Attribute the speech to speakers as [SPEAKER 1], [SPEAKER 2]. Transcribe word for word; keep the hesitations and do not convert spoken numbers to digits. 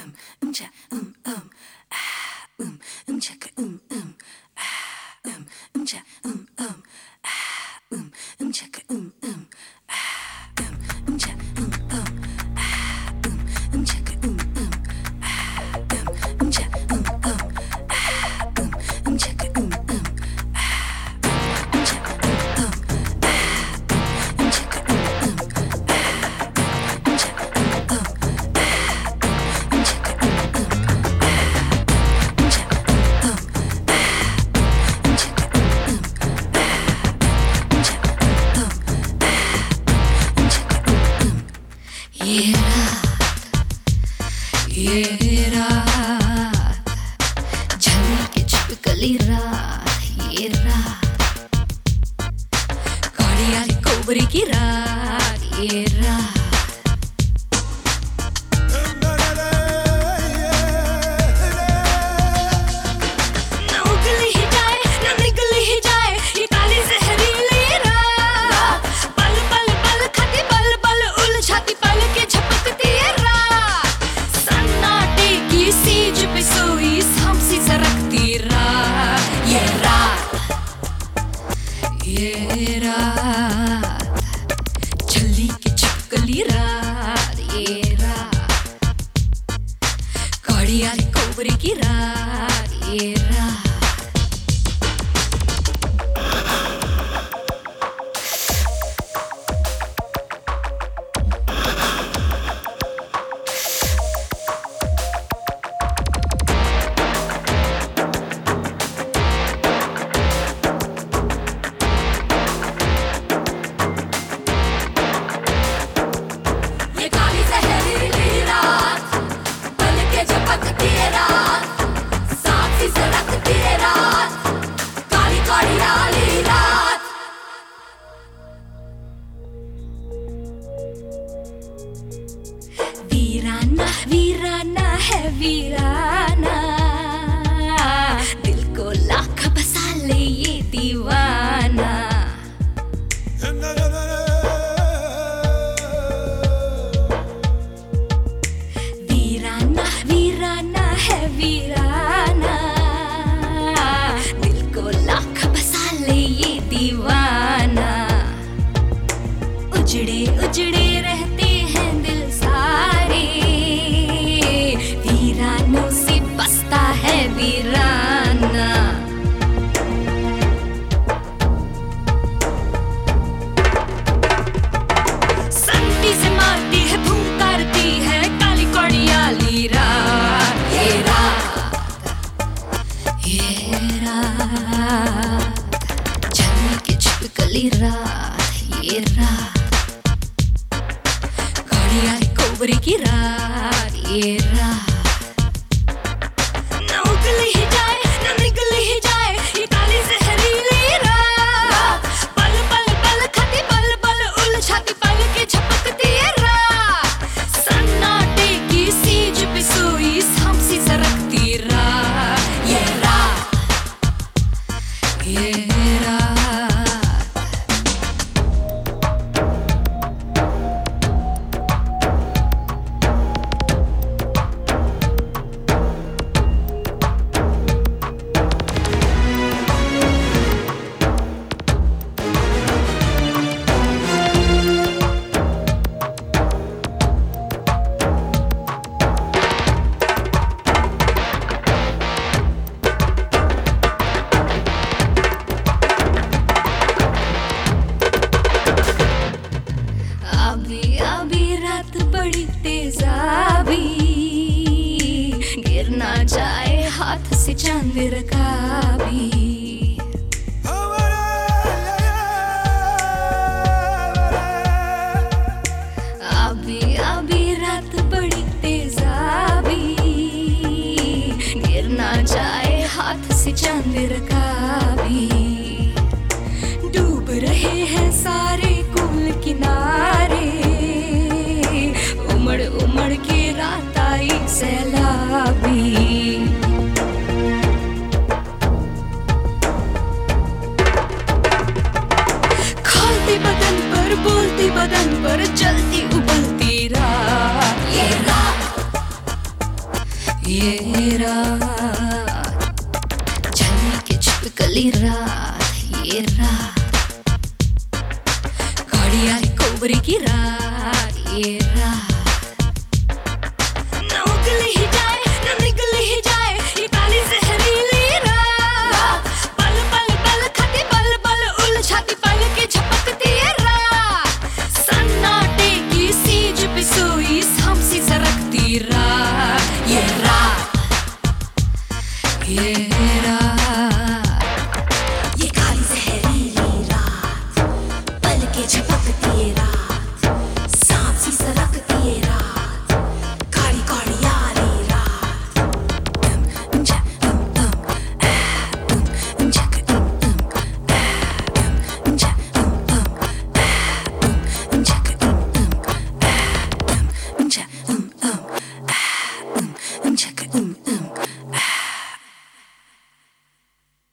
[SPEAKER 1] um um cha um um ah um um chaka um um ah um um cha um um ah um um chaka um um ah um um cha um um ah um um chaka um um ah um um cha um um ah um um chaka um um ah um cha um um ah um chaka um um ah um cha um um ये रात ये रात झलक के छिपकली रात ये रात काली वाली कोबरी की रात ये रात ये रात छल्ली की छिपकली रात ये रात काली वाली कोबरी की रात ये रात वीराना वीराना है वीराना दिल को लाख बसा ले ये दीवाना वीराना वीराना है वीराना दिल को लाख बसा ले ये दीवाना उजड़े उजड़े रहते हैं दिल सारे वीरानों से बसता है वीराना संटी से मारती है फूंकारती है काली कड़ियाली रात ये रात ये रात झलक के छिपकली रात ये रात यारी कोबरी की रात ये रात ना उगल ही जाए ना निगल ही जाए ये काली जहरीली रात पल पल पल खाती पल पल उलझाती पल के झपकती ये रात सन्नाटे की सीज पे सोई सामसी सरकती रात ये रात ये रात अभी अभी रात बड़ी तेजाबी गिर ना जाए हाथ से चांद रकाबी अभी अभी रात बड़ी तेजाबी गिर ना जाए हाथ से चांद रकाबी डूब रहे हैं सारे कुल किनारे उमड़ उमड़ के रात आई सैलाबी खोलती बदन पर बोलती बदन पर चलती उबलती रात ये रात ये रात चलने की छिपकली रात, ये रात गाड़ी आई कोबरी की रात, ये रात